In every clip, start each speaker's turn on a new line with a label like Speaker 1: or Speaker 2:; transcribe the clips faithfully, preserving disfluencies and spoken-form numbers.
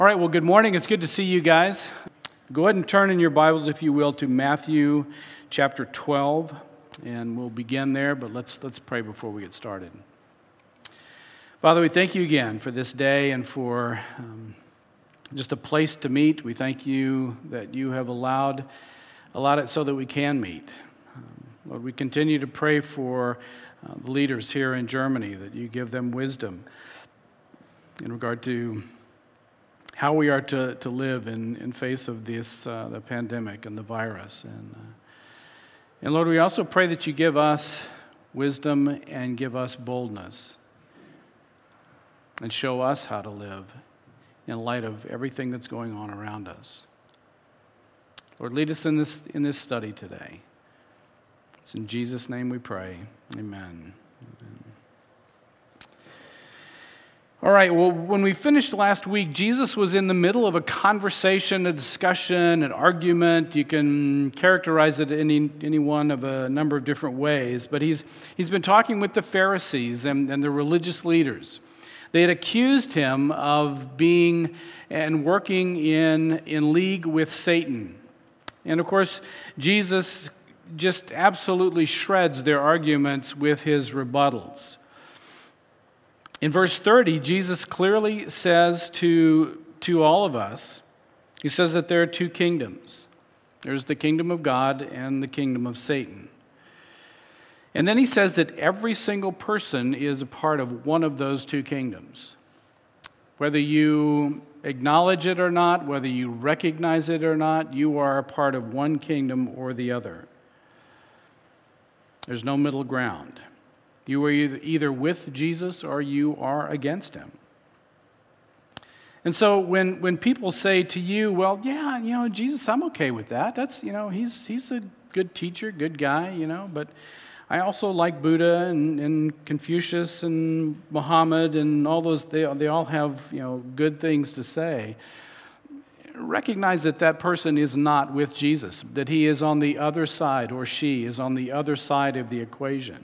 Speaker 1: All right, well, good morning. It's good to see you guys. Go ahead and turn in your Bibles, if you will, to Matthew chapter twelve, and we'll begin there, but let's let's pray before we get started. Father, we thank you again for this day and for um, just a place to meet. We thank you that you have allowed, allowed it so that we can meet. Um, Lord, we continue to pray for uh, the leaders here in Germany, that you give them wisdom in regard to how we are to, to live in, in face of this uh, the pandemic and the virus. And, uh, and Lord, we also pray that you give us wisdom and give us boldness and show us how to live in light of everything that's going on around us. Lord, lead us in this in this study today. It's in Jesus' name we pray. Amen. Amen. All right, well, when we finished last week, Jesus was in the middle of a conversation, a discussion, an argument. You can characterize it any any one of a number of different ways, but he's he's been talking with the Pharisees and, and the religious leaders. They had accused him of being and working in, in league with Satan. And of course, Jesus just absolutely shreds their arguments with his rebuttals. In verse thirty, Jesus clearly says to, to all of us, he says that there are two kingdoms. There's the kingdom of God and the kingdom of Satan. And then he says that every single person is a part of one of those two kingdoms. Whether you acknowledge it or not, whether you recognize it or not, you are a part of one kingdom or the other. There's no middle ground. You are either with Jesus or you are against him. And so when, when people say to you, well, yeah, you know, Jesus, I'm okay with that. That's, you know, he's he's a good teacher, good guy, you know, but I also like Buddha and, and Confucius and Muhammad and all those, they, they all have, you know, good things to say. Recognize that that person is not with Jesus, that he is on the other side, or she is on the other side of the equation.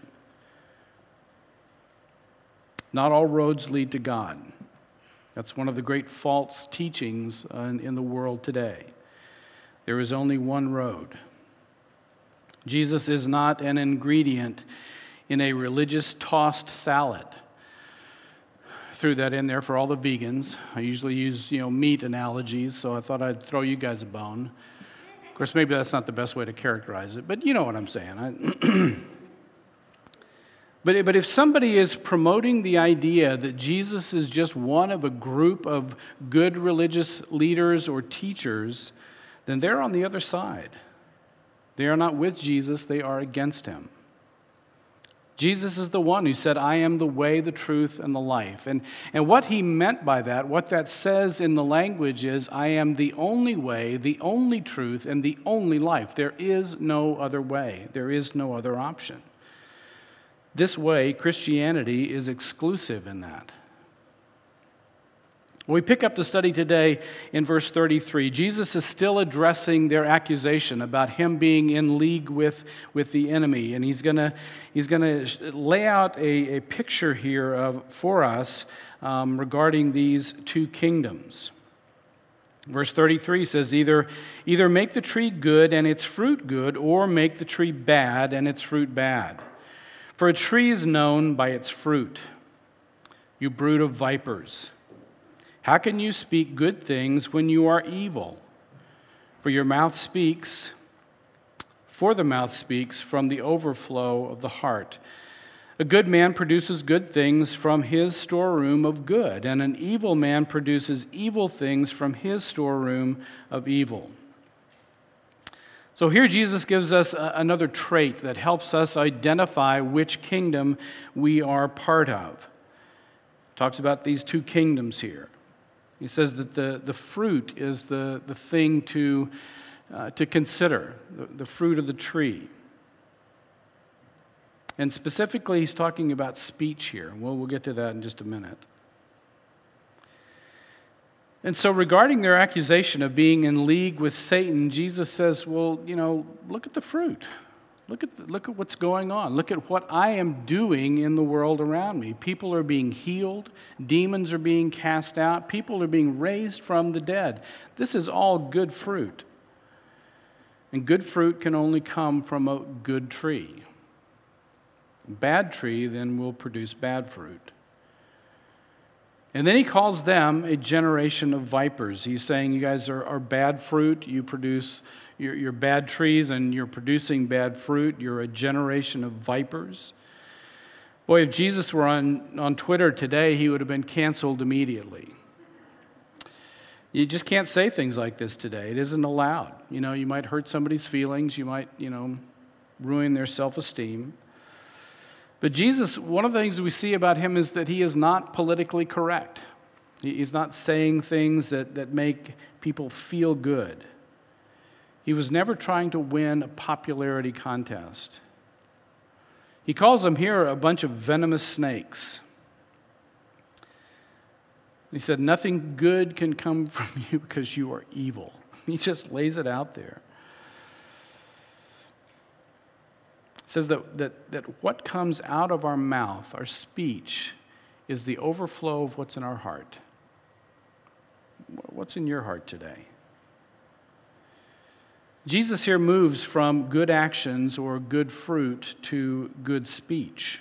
Speaker 1: Not all roads lead to God. That's one of the great false teachings in, in the world today. There is only one road. Jesus is not an ingredient in a religious tossed salad. Threw that in there for all the vegans. I usually use, you know, meat analogies, so I thought I'd throw you guys a bone. Of course, maybe that's not the best way to characterize it, but you know what I'm saying. I, But, but if somebody is promoting the idea that Jesus is just one of a group of good religious leaders or teachers, then they're on the other side. They are not with Jesus, they are against him. Jesus is the one who said, I am the way, the truth, and the life. And, and what he meant by that, what that says in the language is, I am the only way, the only truth, and the only life. There is no other way. There is no other option. This way, Christianity is exclusive in that. We pick up the study today in verse thirty-three. Jesus is still addressing their accusation about him being in league with, with the enemy. And he's going he's gonna lay out a, a picture here of, for us um, regarding these two kingdoms. Verse thirty-three says, either, either make the tree good and its fruit good, or make the tree bad and its fruit bad. For a tree is known by its fruit. You brood of vipers, how can you speak good things when you are evil? For your mouth speaks, for the mouth speaks from the overflow of the heart. A good man produces good things from his storeroom of good, and an evil man produces evil things from his storeroom of evil. So here Jesus gives us another trait that helps us identify which kingdom we are part of. Talks about these two kingdoms here. He says that the, the fruit is the, the thing to, uh, to consider, the, the fruit of the tree. And specifically, he's talking about speech here. Well, we'll get to that in just a minute. And so regarding their accusation of being in league with Satan, Jesus says, well, you know, look at the fruit. Look at, the, look at what's going on. Look at what I am doing in the world around me. People are being healed. Demons are being cast out. People are being raised from the dead. This is all good fruit. And good fruit can only come from a good tree. A bad tree then will produce bad fruit. And then he calls them a generation of vipers. He's saying, you guys are, are bad fruit. You produce, you're, you're bad trees and you're producing bad fruit. You're a generation of vipers. Boy, if Jesus were on, on Twitter today, he would have been canceled immediately. You just can't say things like this today. It isn't allowed. You know, you might hurt somebody's feelings. You might, you know, ruin their self-esteem. But Jesus, one of the things we see about him is that he is not politically correct. He's not saying things that, that make people feel good. He was never trying to win a popularity contest. He calls them here a bunch of venomous snakes. He said, nothing good can come from you because you are evil. He just lays it out there. It says that, that, that what comes out of our mouth, our speech, is the overflow of what's in our heart. What's in your heart today? Jesus here moves from good actions or good fruit to good speech.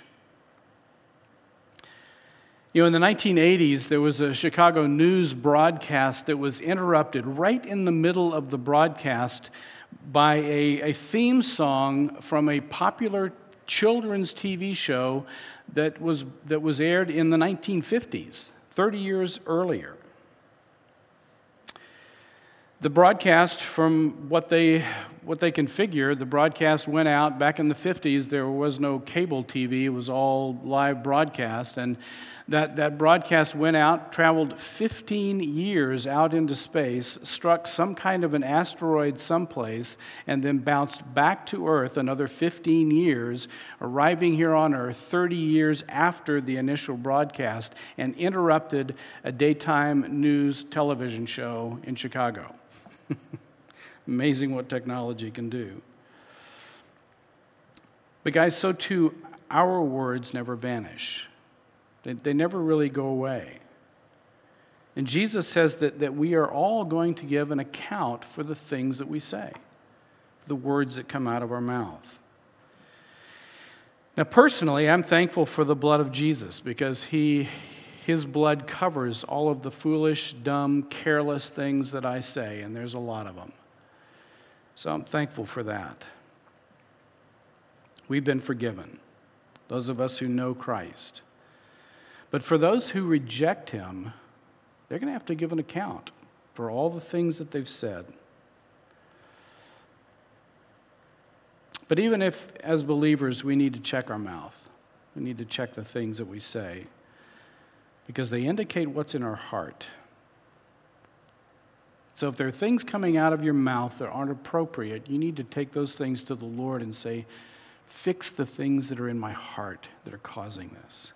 Speaker 1: You know, in the nineteen eighties, there was a Chicago news broadcast that was interrupted right in the middle of the broadcast by a, a theme song from a popular children's T V show that was, that was aired in the nineteen fifties, thirty years earlier. The broadcast, from what they, what they can figure, the broadcast went out back in the fifties. There was no cable T V. It was all live broadcast. And that, that broadcast went out, traveled fifteen years out into space, struck some kind of an asteroid someplace, and then bounced back to Earth another fifteen years, arriving here on Earth thirty years after the initial broadcast, and interrupted a daytime news television show in Chicago. Amazing what technology can do. But guys, so too, our words never vanish. They, they never really go away. And Jesus says that, that we are all going to give an account for the things that we say, the words that come out of our mouth. Now, personally, I'm thankful for the blood of Jesus because he, his blood covers all of the foolish, dumb, careless things that I say, and there's a lot of them. So I'm thankful for that. We've been forgiven, those of us who know Christ. But for those who reject him, they're going to have to give an account for all the things that they've said. But even if, as believers, we need to check our mouth, we need to check the things that we say, because they indicate what's in our heart. So if there are things coming out of your mouth that aren't appropriate, you need to take those things to the Lord and say, fix the things that are in my heart that are causing this.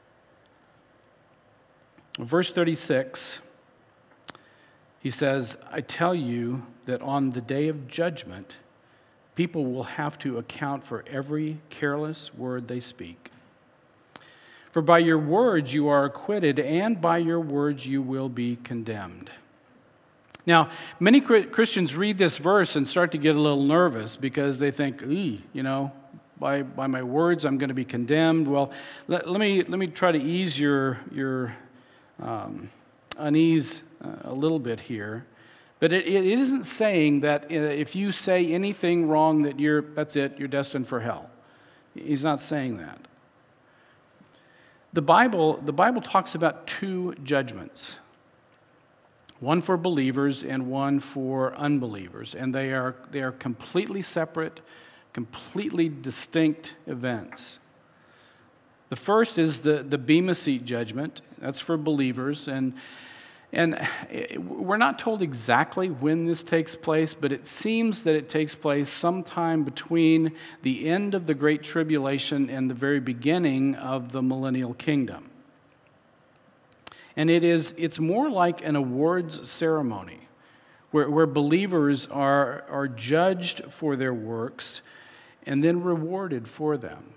Speaker 1: Verse thirty-six, he says, I tell you that on the day of judgment, people will have to account for every careless word they speak. For by your words you are acquitted, and by your words you will be condemned. Now, many Christians read this verse and start to get a little nervous because they think, you know, by, by my words I'm going to be condemned. Well, let, let me let me try to ease your your um, unease uh, a little bit here. But it, it isn't saying that if you say anything wrong that you're that's it, you're destined for hell. He's not saying that. The Bible the Bible talks about two judgments. One for believers and one for unbelievers. And they are, they are completely separate, completely distinct events. The first is the, the Bema Seat judgment. That's for believers. And, and we're not told exactly when this takes place, but it seems that it takes place sometime between the end of the Great Tribulation and the very beginning of the millennial kingdom. And it is, it's more like an awards ceremony where, where believers are, are judged for their works, and then rewarded for them.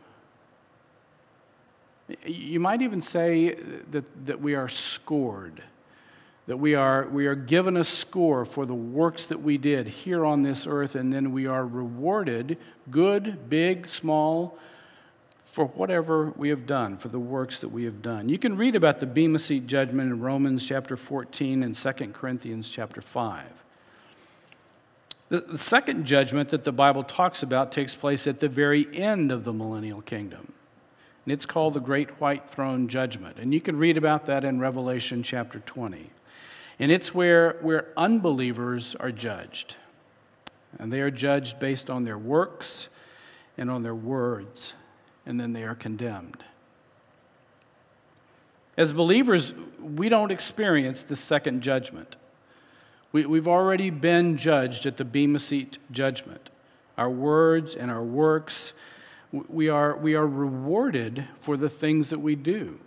Speaker 1: You might even say that, that we are scored, that we are, we are given a score for the works that we did here on this earth, and then we are rewarded, good, big, small, for whatever we have done, for the works that we have done. You can read about the Bema Seat judgment in Romans chapter fourteen and Second Corinthians chapter five. The, the second judgment that the Bible talks about takes place at the very end of the millennial kingdom. And it's called the Great White Throne Judgment. And you can read about that in Revelation chapter twenty. And it's where, where unbelievers are judged. And they are judged based on their works and on their words. And then they are condemned. As believers, we don't experience the second judgment. We, we've already been judged at the Bema Seat judgment. Our words and our works, we are, we are rewarded for the things that we do.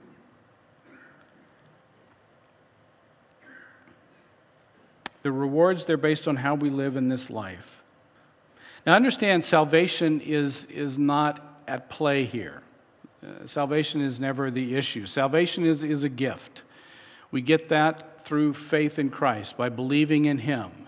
Speaker 1: The rewards, they're based on how we live in this life. Now understand, salvation is, is not at play here. Uh, salvation is never the issue. Salvation is, is a gift. We get that through faith in Christ, by believing in Him.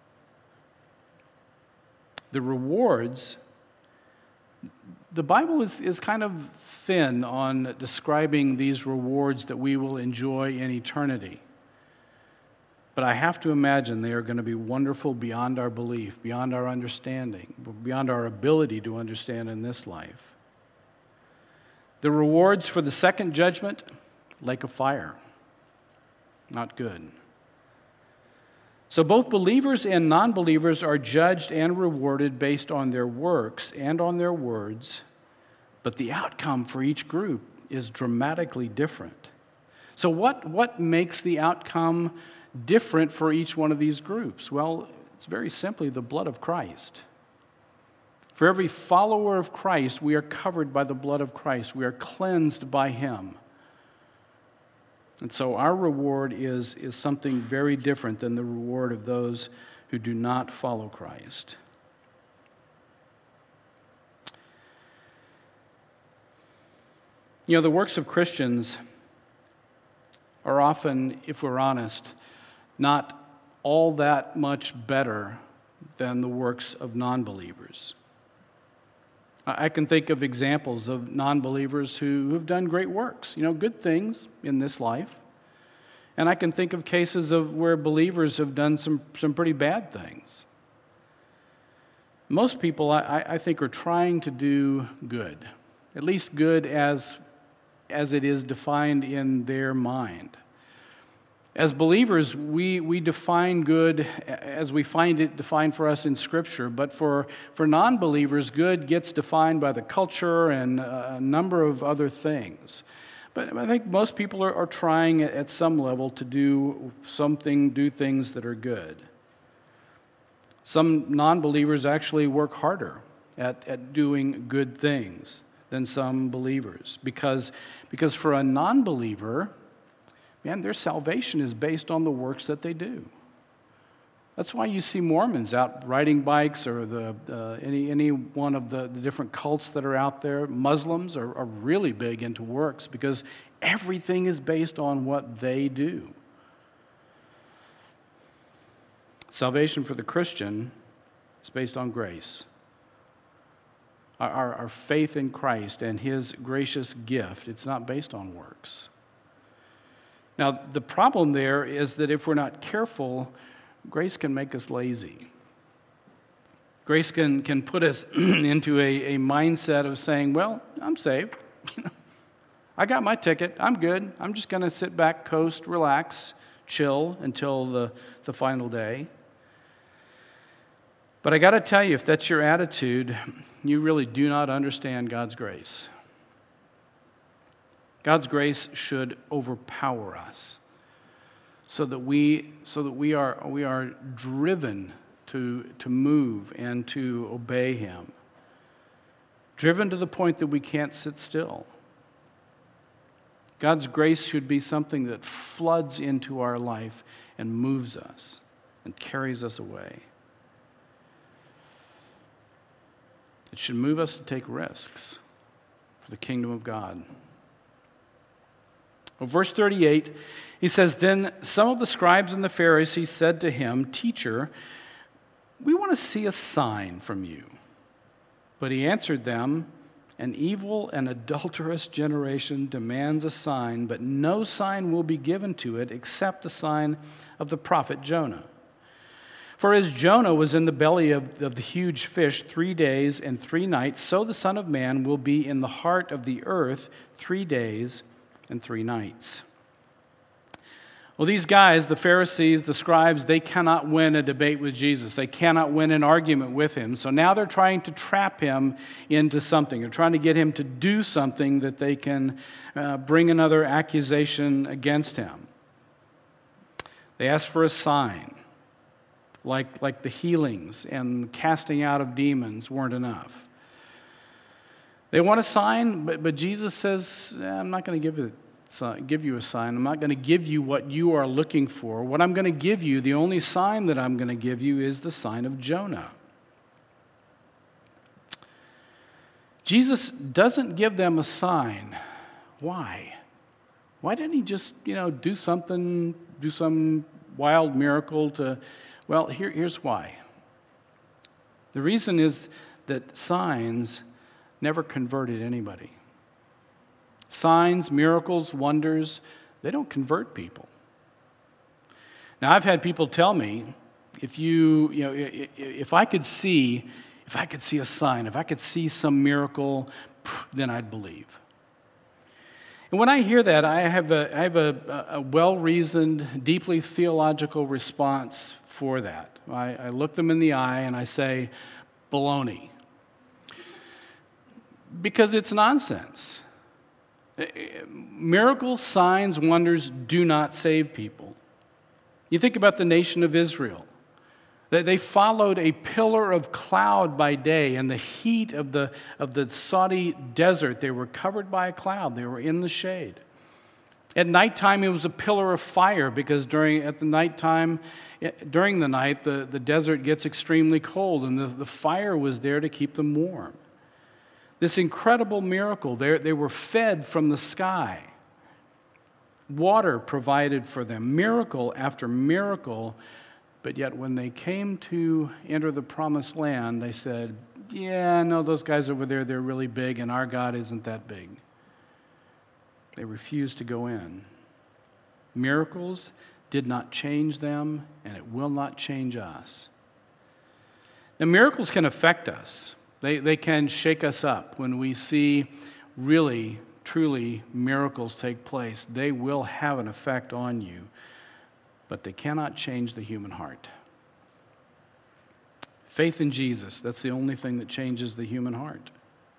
Speaker 1: The rewards, the Bible is, is kind of thin on describing these rewards that we will enjoy in eternity. But I have to imagine they are going to be wonderful beyond our belief, beyond our understanding, beyond our ability to understand in this life. The rewards for the second judgment, lake of fire. Not good. So both believers and non-believers are judged and rewarded based on their works and on their words, but the outcome for each group is dramatically different. So what, what makes the outcome different for each one of these groups? Well, it's very simply the blood of Christ. For every follower of Christ, we are covered by the blood of Christ. We are cleansed by Him. And so our reward is, is something very different than the reward of those who do not follow Christ. You know, the works of Christians are often, if we're honest, not all that much better than the works of non-believers. I can think of examples of non-believers who have done great works, you know, good things in this life. And I can think of cases of where believers have done some, some pretty bad things. Most people, I, I think, are trying to do good, at least good as, as it is defined in their mind. As believers, we, we define good as we find it defined for us in Scripture, but for, for non-believers, good gets defined by the culture and a number of other things. But I think most people are, are trying at some level to do something, do things that are good. Some non-believers actually work harder at, at doing good things than some believers, because, because for a non-believer, man, their salvation is based on the works that they do. That's why you see Mormons out riding bikes, or the uh, any any one of the, the different cults that are out there. Muslims are, are really big into works because everything is based on what they do. Salvation for the Christian is based on grace. Our, our, our faith in Christ and His gracious gift, it's not based on works. Now, the problem there is that if we're not careful, grace can make us lazy. Grace can, can put us into a, a mindset of saying, well, I'm saved. I got my ticket. I'm good. I'm just going to sit back, coast, relax, chill until the, the final day. But I got to tell you, if that's your attitude, you really do not understand God's grace. God's grace should overpower us so that we so that we are we are driven to to move and to obey Him. Driven to the point that we can't sit still. God's grace should be something that floods into our life and moves us and carries us away. It should move us to take risks for the kingdom of God. Well, verse thirty-eight, he says, "Then some of the scribes and the Pharisees said to him, 'Teacher, we want to see a sign from you.' But he answered them, 'An evil and adulterous generation demands a sign, but no sign will be given to it except the sign of the prophet Jonah. For as Jonah was in the belly of, of the huge fish three days and three nights, so the Son of Man will be in the heart of the earth three days and three nights.'" Well, these guys, the Pharisees, the scribes, they cannot win a debate with Jesus. They cannot win an argument with him. So now they're trying to trap him into something. They're trying to get him to do something that they can uh, bring another accusation against him. They ask for a sign. Like, like the healings and casting out of demons weren't enough. They want a sign, but, but Jesus says, eh, I'm not going to give, it, give you a sign. I'm not going to give you what you are looking for. What I'm going to give you, the only sign that I'm going to give you is the sign of Jonah. Jesus doesn't give them a sign. Why? Why didn't he just, you know, do something, do some wild miracle to... Well, here, here's why. The reason is that signs never converted anybody. Signs, miracles, wonders, they don't convert people. Now, I've had people tell me, if you, you know, if I could see, if I could see a sign, if I could see some miracle, then I'd believe. And when I hear that, I have a, I have a, a well-reasoned, deeply theological response for that. I, I look them in the eye and I say, baloney. Because it's nonsense. Miracles, signs, wonders do not save people. You think about the nation of Israel. They followed a pillar of cloud by day. In the heat of the, of the Saudi desert, they were covered by a cloud. They were in the shade. At nighttime, it was a pillar of fire because during at the nighttime, during the night, the, the desert gets extremely cold, and the, the fire was there to keep them warm. This incredible miracle, they, they were fed from the sky. Water provided for them, miracle after miracle. But yet when they came to enter the promised land, they said, yeah, no, those guys over there, they're really big, and our God isn't that big. They refused to go in. Miracles did not change them, and it will not change us. Now, miracles can affect us. They, they can shake us up when we see really, truly miracles take place. They will have an effect on you. But they cannot change the human heart. Faith in Jesus, that's the only thing that changes the human heart.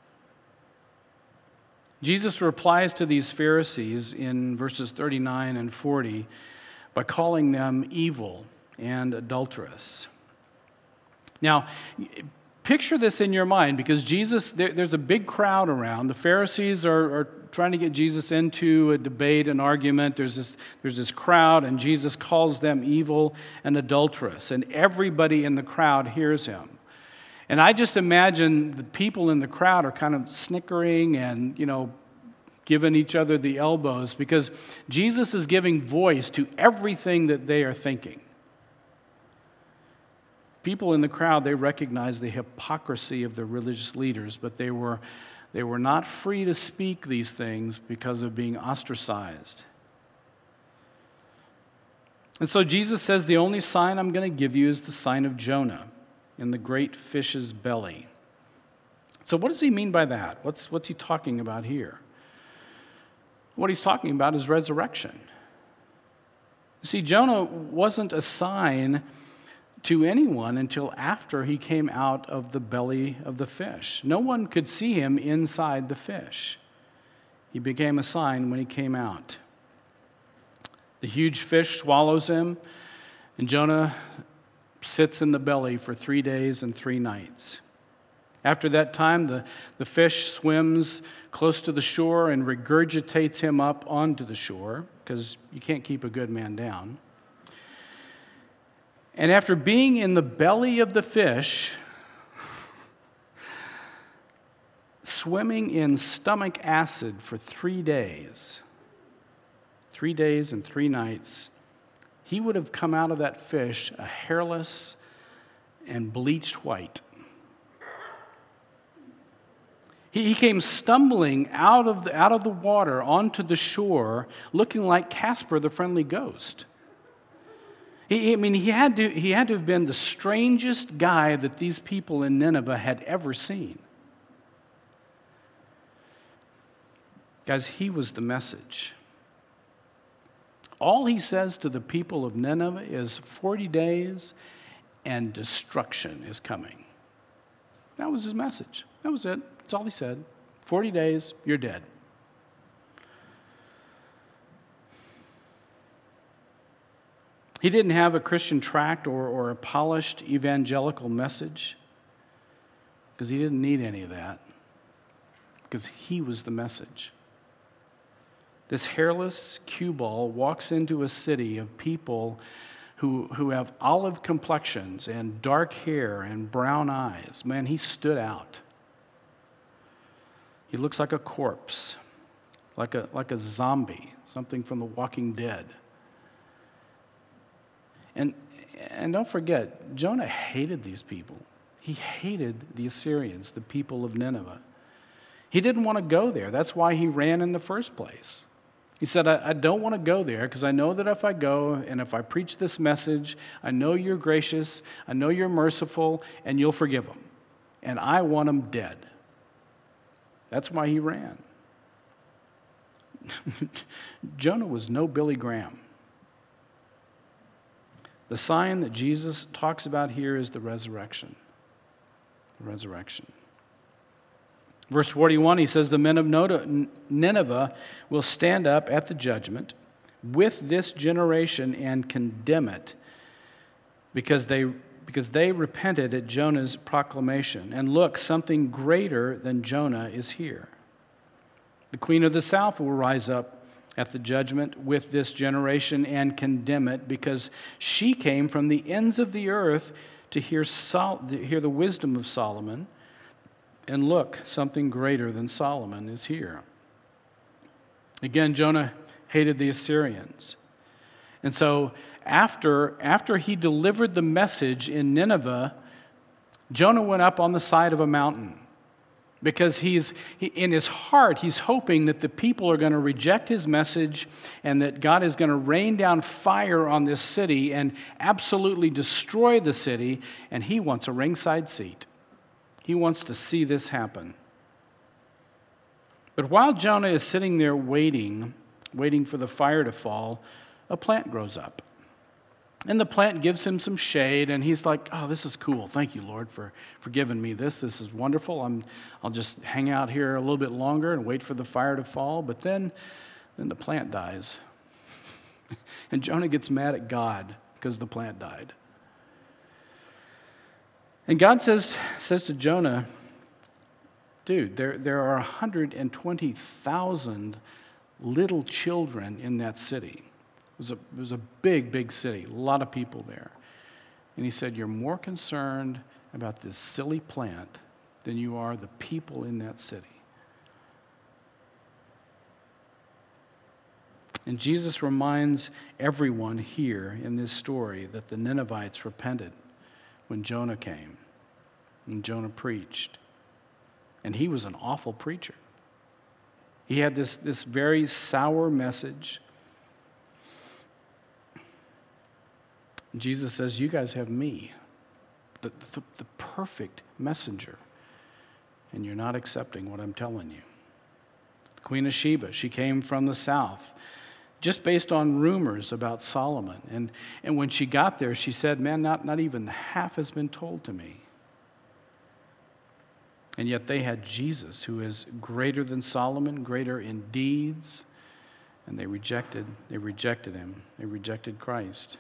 Speaker 1: Jesus replies to these Pharisees in verses thirty-nine and forty by calling them evil and adulterous. Now, picture this in your mind, because Jesus, there, there's a big crowd around. The Pharisees are, are trying to get Jesus into a debate, an argument. There's this, there's this crowd, and Jesus calls them evil and adulterous, and everybody in the crowd hears him. And I just imagine the people in the crowd are kind of snickering and, you know, giving each other the elbows, because Jesus is giving voice to everything that they are thinking. People in the crowd, they recognized the hypocrisy of the religious leaders, but they were, they were not free to speak these things because of being ostracized. And so Jesus says, the only sign I'm going to give you is the sign of Jonah in the great fish's belly. So what does he mean by that? What's, what's he talking about here? What he's talking about is resurrection. See, Jonah wasn't a sign to anyone until after he came out of the belly of the fish. No one could see him inside the fish. He became a sign when he came out. The huge fish swallows him, and Jonah sits in the belly for three days and three nights. After that time, the, the fish swims close to the shore and regurgitates him up onto the shore, because you can't keep a good man down. And after being in the belly of the fish, swimming in stomach acid for three days, three days and three nights, he would have come out of that fish a hairless and bleached white. He, he came stumbling out of the, out of the water onto the shore, looking like Casper the Friendly Ghost. He, I mean, he had to, he had to have been the strangest guy that these people in Nineveh had ever seen. Guys, he was the message. All he says to the people of Nineveh is forty days and destruction is coming. That was his message. That was it. That's all he said. forty days, you're dead. He didn't have a Christian tract or, or a polished evangelical message because he didn't need any of that, because he was the message. This hairless cue ball walks into a city of people who, who have olive complexions and dark hair and brown eyes. Man, he stood out. He looks like a corpse, like a, like a zombie, something from The Walking Dead. And, and don't forget, Jonah hated these people. He hated the Assyrians, the people of Nineveh. He didn't want to go there. That's why he ran in the first place. He said, I, I don't want to go there because I know that if I go and if I preach this message, I know you're gracious, I know you're merciful, and you'll forgive them. And I want them dead. That's why he ran. Jonah was no Billy Graham. The sign that Jesus talks about here is the resurrection. The resurrection. Verse forty-one, he says, the men of Nineveh will stand up at the judgment with this generation and condemn it because they, because they repented at Jonah's proclamation. And look, something greater than Jonah is here. The queen of the south will rise up at the judgment with this generation and condemn it because she came from the ends of the earth to hear, Sol- to hear the wisdom of Solomon. And look, something greater than Solomon is here. Again, Jonah hated the Assyrians. And so after, after he delivered the message in Nineveh, Jonah went up on the side of a mountain because he's he, in his heart, he's hoping that the people are going to reject his message and that God is going to rain down fire on this city and absolutely destroy the city, and he wants a ringside seat. He wants to see this happen. But while Jonah is sitting there waiting, waiting for the fire to fall, a plant grows up. And the plant gives him some shade, and he's like, oh, this is cool. Thank you, Lord, for, for giving me this. This is wonderful. I'm, I'll just hang out here a little bit longer and wait for the fire to fall. But then, then the plant dies. And Jonah gets mad at God because the plant died. And God says, says to Jonah, dude, there, there are one hundred twenty thousand little children in that city. It was, a, it was a big, big city, a lot of people there. And he said, you're more concerned about this silly plant than you are the people in that city. And Jesus reminds everyone here in this story that the Ninevites repented when Jonah came and Jonah preached. And he was an awful preacher. He had this, this very sour message. Jesus says, you guys have me, the, the, the perfect messenger, and you're not accepting what I'm telling you. The Queen of Sheba, she came from the south, just based on rumors about Solomon. And, and when she got there, she said, man, not, not even half has been told to me. And yet they had Jesus, who is greater than Solomon, greater in deeds, and they rejected, they rejected him. They rejected Christ.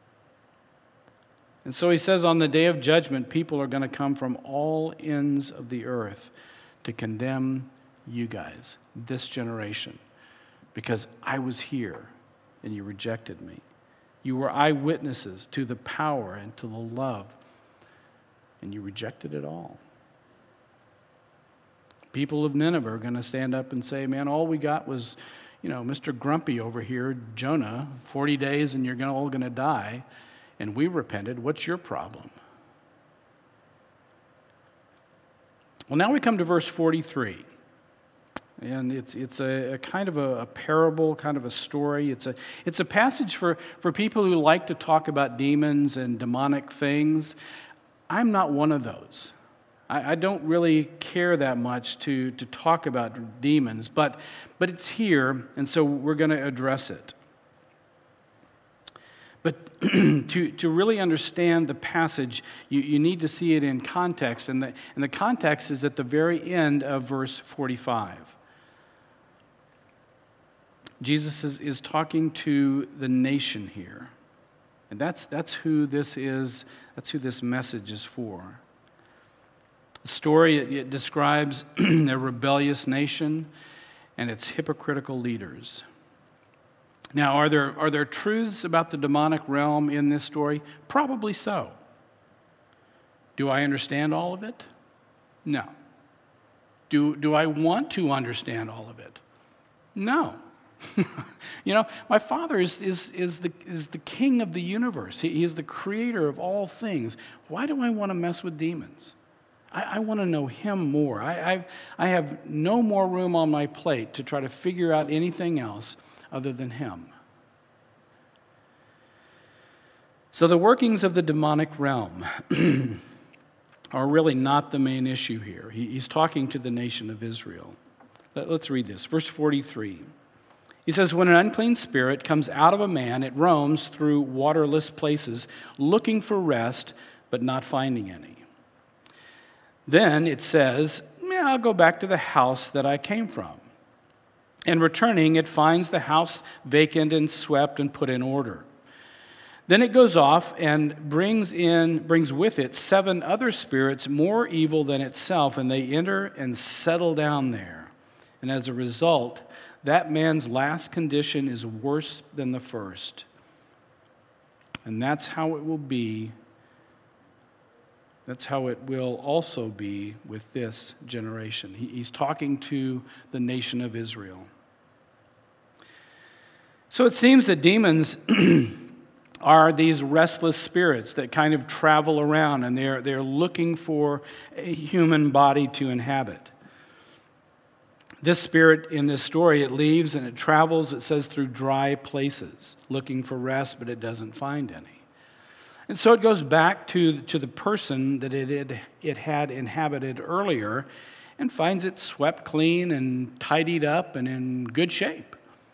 Speaker 1: And so he says, on the day of judgment, people are going to come from all ends of the earth to condemn you guys, this generation, because I was here and you rejected me. You were eyewitnesses to the power and to the love, and you rejected it all. People of Nineveh are going to stand up and say, man, all we got was, you know, Mister Grumpy over here, Jonah, forty days and you're gonna, all going to die, and we repented. What's your problem? Well, now we come to verse forty-three. And it's it's a, a kind of a, a parable, kind of a story. It's a it's a passage for, for people who like to talk about demons and demonic things. I'm not one of those. I, I don't really care that much to, to talk about demons, but but it's here, and so we're going to address it. But to, to really understand the passage, you, you need to see it in context, and the, and the context is at the very end of verse forty-five. Jesus is, is talking to the nation here. And that's, that's who this is, that's who this message is for. The story, it, it describes a rebellious nation and its hypocritical leaders. Now, are there, are there truths about the demonic realm in this story? Probably so. Do I understand all of it? No. Do, do I want to understand all of it? No. You know, my Father is, is, is, the, is the king of the universe. He, he is the creator of all things. Why do I want to mess with demons? I, I want to know him more. I, I, I have no more room on my plate to try to figure out anything else other than him. So the workings of the demonic realm are really not the main issue here. He, he's talking to the nation of Israel. Let, let's read this. Verse forty-three. He says, when an unclean spirit comes out of a man, it roams through waterless places, looking for rest, but not finding any. Then it says, yeah, I'll go back to the house that I came from. And returning, it finds the house vacant and swept and put in order. Then it goes off and brings in, brings with it seven other spirits more evil than itself, and they enter and settle down there. And as a result, that man's last condition is worse than the first. And that's how it will be. That's how it will also be with this generation. He's talking to the nation of Israel. So it seems that demons are these restless spirits that kind of travel around, and they're, they're looking for a human body to inhabit. This spirit in this story, it leaves and it travels, it says, through dry places, looking for rest, but it doesn't find any. And so it goes back to, to the person that it had, it had inhabited earlier and finds it swept clean and tidied up and in good shape.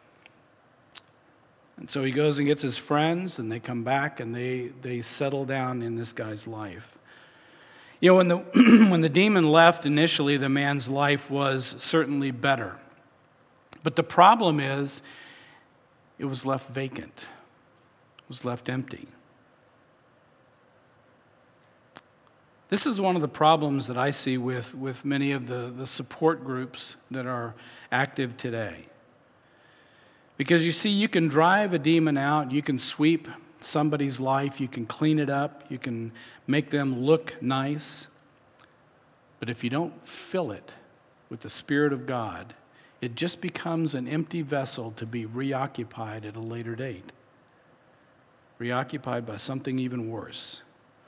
Speaker 1: And so he goes and gets his friends, and they come back and they, they settle down in this guy's life. You know, when the when the demon left initially, the man's life was certainly better. But the problem is, it was left vacant. It was left empty. This is one of the problems that I see with, with many of the, the support groups that are active today. Because you see, you can drive a demon out, you can sweep somebody's life, you can clean it up, you can make them look nice. But if you don't fill it with the Spirit of God, it just becomes an empty vessel to be reoccupied at a later date. Reoccupied by something even worse.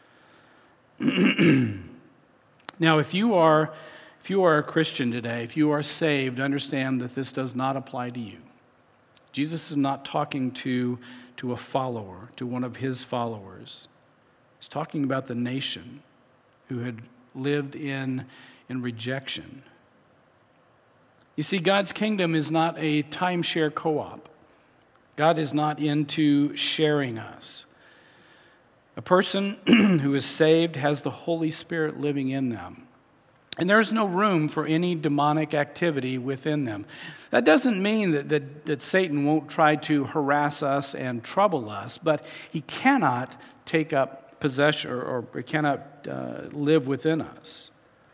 Speaker 1: Now, if you are if you are a Christian today, if you are saved, understand that this does not apply to you. Jesus is not talking to, to a follower, to one of his followers. He's talking about the nation who had lived in, in rejection. You see, God's kingdom is not a timeshare co-op. God is not into sharing us. A person who is saved has the Holy Spirit living in them. And there's no room for any demonic activity within them. That doesn't mean that, that, that Satan won't try to harass us and trouble us, but he cannot take up possession or, or cannot uh, live within us.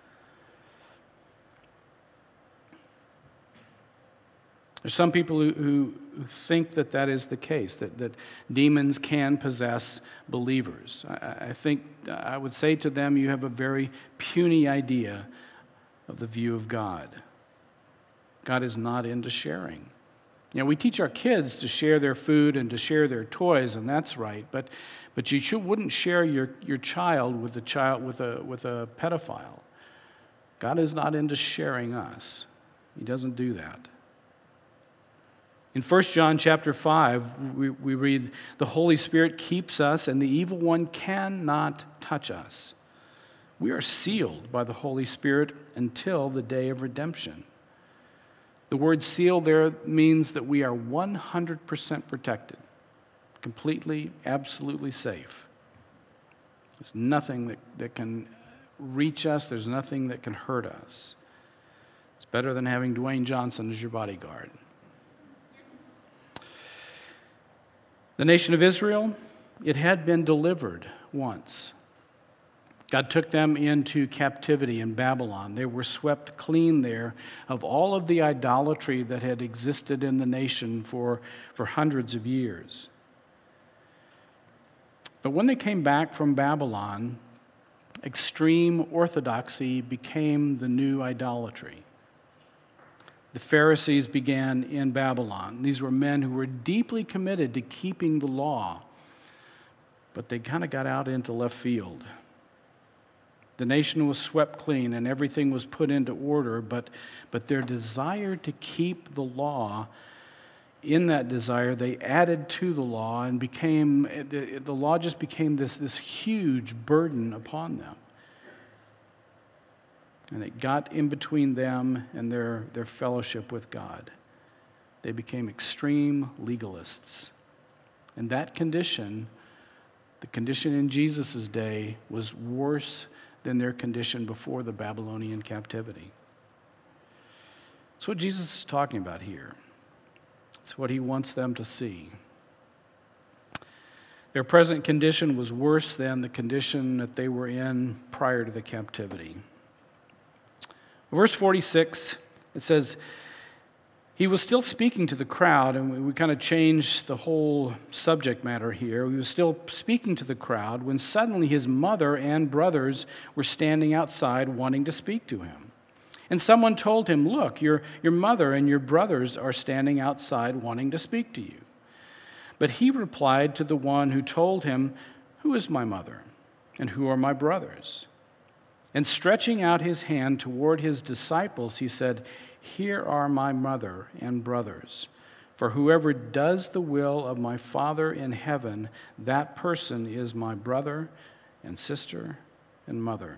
Speaker 1: There's some people who, who, who think that that is the case, that, that demons can possess believers. I, I think I would say to them, you have a very puny idea of the view of God. God is not into sharing. You know, we teach our kids to share their food and to share their toys, and that's right. But, but you should, wouldn't share your, your child with a child with a with a pedophile. God is not into sharing us. He doesn't do that. In First John chapter five, we, we read, "The Holy Spirit keeps us, and the evil one cannot touch us. We are sealed by the Holy Spirit until the day of redemption." The word seal there means that we are one hundred percent protected, completely, absolutely safe. There's nothing that, that can reach us. There's nothing that can hurt us. It's better than having Dwayne Johnson as your bodyguard. The nation of Israel, it had been delivered once. God took them into captivity in Babylon. They were swept clean there of all of the idolatry that had existed in the nation for, for hundreds of years. But when they came back from Babylon, extreme orthodoxy became the new idolatry. The Pharisees began in Babylon. These were men who were deeply committed to keeping the law, but they kind of got out into left field. The nation was swept clean and everything was put into order, but, but their desire to keep the law, in that desire, they added to the law and became, the, the law just became this, this huge burden upon them. And it got in between them and their, their fellowship with God. They became extreme legalists. And that condition, the condition in Jesus' day, was worse than their condition before the Babylonian captivity. That's what Jesus is talking about here. It's what he wants them to see. Their present condition was worse than the condition that they were in prior to the captivity. Verse forty-six, it says, he was still speaking to the crowd, and we, we kind of changed the whole subject matter here. He was still speaking to the crowd when suddenly his mother and brothers were standing outside wanting to speak to him. And someone told him, "Look, your, your mother and your brothers are standing outside wanting to speak to you." But he replied to the one who told him, "Who is my mother, and who are my brothers?" And stretching out his hand toward his disciples, he said, "Here are my mother and brothers. For whoever does the will of my Father in heaven, that person is my brother and sister and mother."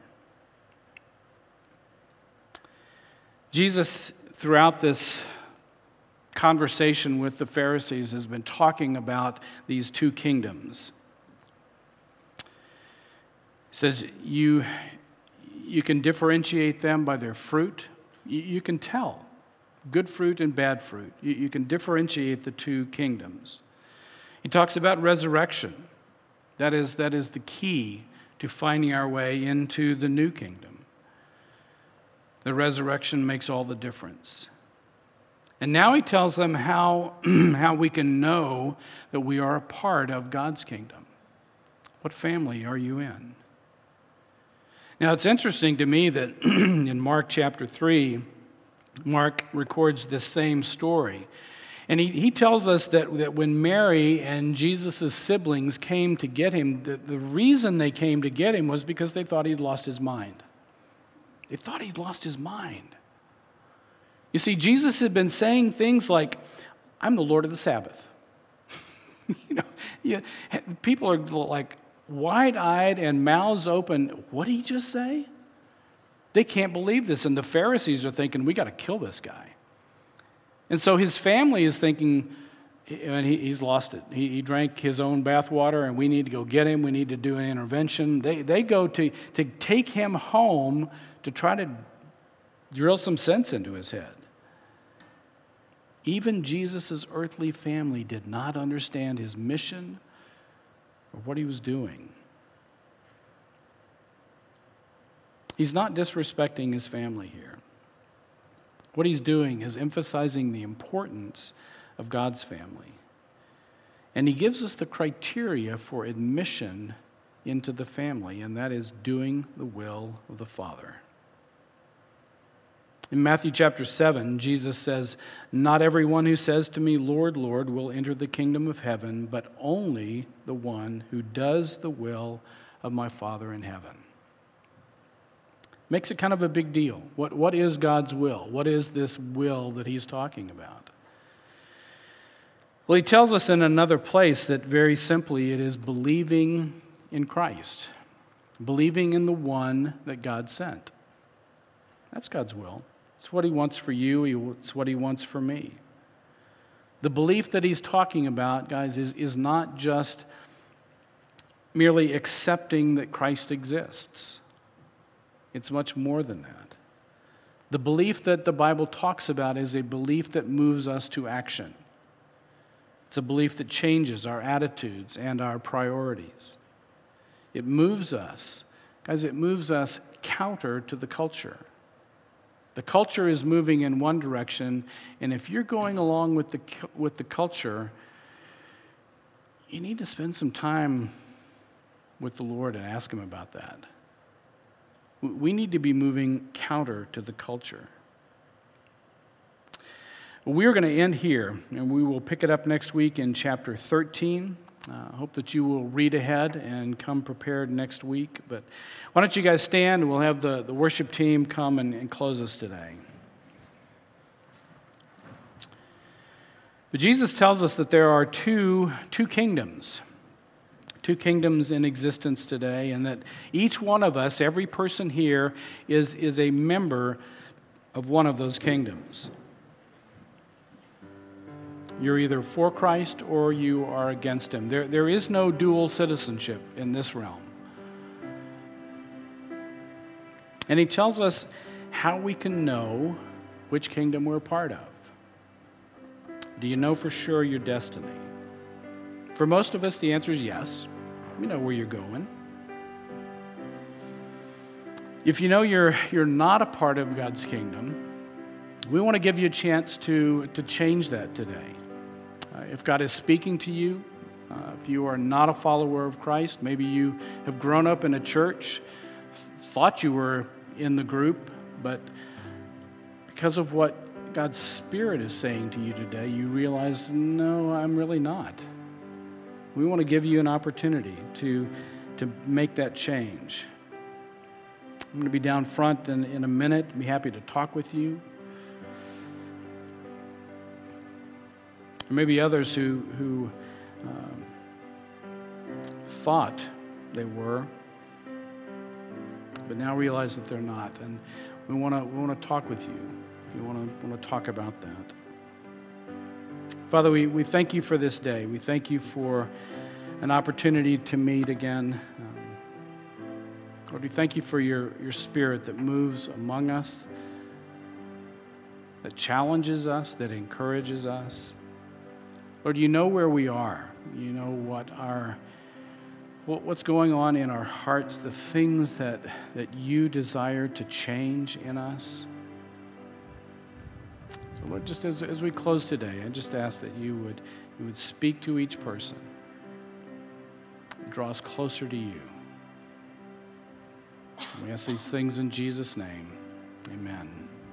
Speaker 1: Jesus, throughout this conversation with the Pharisees, has been talking about these two kingdoms. He says, you... You can differentiate them by their fruit. You, you can tell good fruit and bad fruit. You, you can differentiate the two kingdoms. He talks about resurrection. That is, that is the key to finding our way into the new kingdom. The resurrection makes all the difference. And now he tells them how, how we can know that we are a part of God's kingdom. What family are you in? Now, it's interesting to me that in Mark chapter three, Mark records this same story. And he, he tells us that, that when Mary and Jesus' siblings came to get him, the, the reason they came to get him was because they thought he'd lost his mind. They thought he'd lost his mind. You see, Jesus had been saying things like, "I'm the Lord of the Sabbath." you know, you, people are like, wide-eyed and mouths open. What did he just say? They can't believe this. And the Pharisees are thinking, we got to kill this guy. And so his family is thinking, and he, he's lost it. He, he drank his own bathwater, and we need to go get him. We need to do an intervention. They, they go to, to take him home to try to drill some sense into his head. Even Jesus' earthly family did not understand his mission or what he was doing. He's not disrespecting his family here. What he's doing is emphasizing the importance of God's family. And he gives us the criteria for admission into the family, and that is doing the will of the Father. In Matthew chapter seven, Jesus says, "Not everyone who says to me, 'Lord, Lord,' will enter the kingdom of heaven, but only the one who does the will of my Father in heaven." Makes it kind of a big deal. What, what is God's will? What is this will that he's talking about? Well, he tells us in another place that very simply it is believing in Christ, believing in the one that God sent. That's God's will. It's what he wants for you. It's what he wants for me. The belief that he's talking about, guys, is, is not just merely accepting that Christ exists. It's much more than that. The belief that the Bible talks about is a belief that moves us to action. It's a belief that changes our attitudes and our priorities. It moves us, guys, it moves us counter to the culture. The culture is moving in one direction, and if you're going along with the with the culture, you need to spend some time with the Lord and ask him about that. We need to be moving counter to the culture. We're going to end here, and we will pick it up next week in chapter thirteen. I uh, hope that you will read ahead and come prepared next week. But why don't you guys stand, and we'll have the, the worship team come and, and close us today. But Jesus tells us that there are two, two kingdoms, two kingdoms in existence today, and that each one of us, every person here, is, is a member of one of those kingdoms. You're either for Christ or you are against him. There, there is no dual citizenship in this realm. And he tells us how we can know which kingdom we're a part of. Do you know for sure your destiny? For most of us, the answer is yes. You know where you're going. If you know you're, you're not a part of God's kingdom, we want to give you a chance to, to change that today. Uh, if God is speaking to you, uh, if you are not a follower of Christ, maybe you have grown up in a church, thought you were in the group, but because of what God's Spirit is saying to you today, you realize, no, I'm really not. We want to give you an opportunity to, to make that change. I'm going to be down front in, in a minute. I'd be happy to talk with you. Or maybe others who, who um, thought they were, but now realize that they're not. And we want to we want to talk with you. We want to want to talk about that. Father, we, we thank you for this day. We thank you for an opportunity to meet again. Um, Lord, we thank you for your, your Spirit that moves among us, that challenges us, that encourages us. Lord, you know where we are. You know what our what, what's going on in our hearts, the things that, that you desire to change in us. So Lord, just as, as we close today, I just ask that you would you would speak to each person, draw us closer to you. We ask these things in Jesus' name. Amen.